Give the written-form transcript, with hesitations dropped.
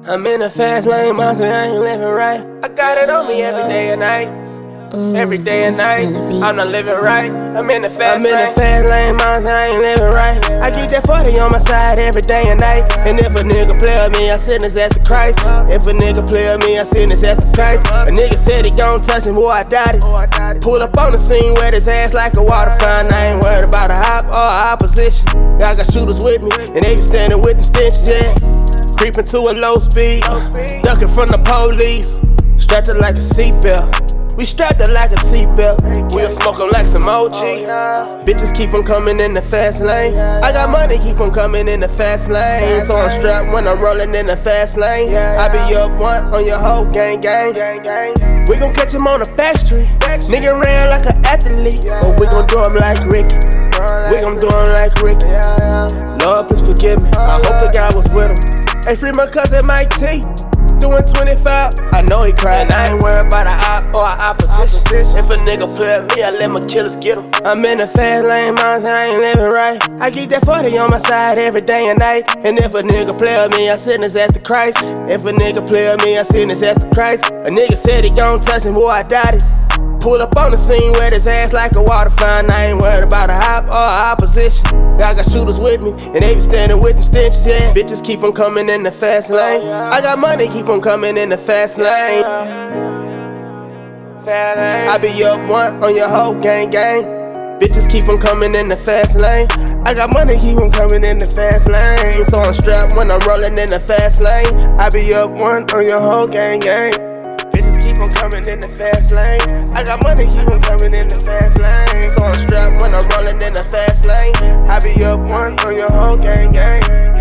I'm in a fast lane, monster, I ain't living right. I got it on me every day and night. Every day and night, I'm not living right. I'm in the fast lane, monster, I ain't living right. I keep that 40 on my side every day and night. And if a nigga play with me, I send his ass to Christ. If a nigga play with me, I send his ass to Christ. A nigga said he gon' touch him, boy, I doubt it. Pull up on the scene, wet his ass like a water fountain. I ain't worried about a hop or a opposition. I got shooters with me, and they be standing with them stenches, yeah. Creeping to a low speed, ducking from the police. Strapped it like a seatbelt. We strapped it like a seatbelt. We'll smoke 'em like some OG. Bitches keep 'em coming in the fast lane. I got money, keep 'em coming in the fast lane. So I'm strapped when I'm rolling in the fast lane. I be up one on your whole gang. We gon' catch him on the back street. Nigga ran like an athlete, but we gon' do him like Ricky. We gon' do him like Ricky. Lord, please forgive me. I hope the guy was with him. Hey, free my cousin Mike T. Doing 25, I know he crying. I ain't worried about a op or a opposition. If a nigga play with me, I let my killers get him. I'm in the fast lane, monster, I ain't living right. I keep that 40 on my side every day and night. And if a nigga play with me, I send his ass to Christ. If a nigga play with me, I send his ass to Christ. A nigga said he gon' touch him, boy, I doubt it. Pull up on the scene, wet his ass like a water fountain. I ain't worried about a hop or a opposition. I got shooters with me, and they be standing with them stenches, yeah. Bitches keep 'em coming in the fast lane. I got money, keep 'em coming in the fast lane. I be up one on your whole gang. Bitches keep 'em coming in the fast lane. I got money, keep 'em coming in the fast lane. So I'm strapped when I'm rolling in the fast lane. I be up one on your whole gang. Bitches keep 'em coming in the fast lane. I got money, keep 'em coming in the fast lane. So I'm strapped when I'm rolling in the fast lane. I be up one on your whole gang.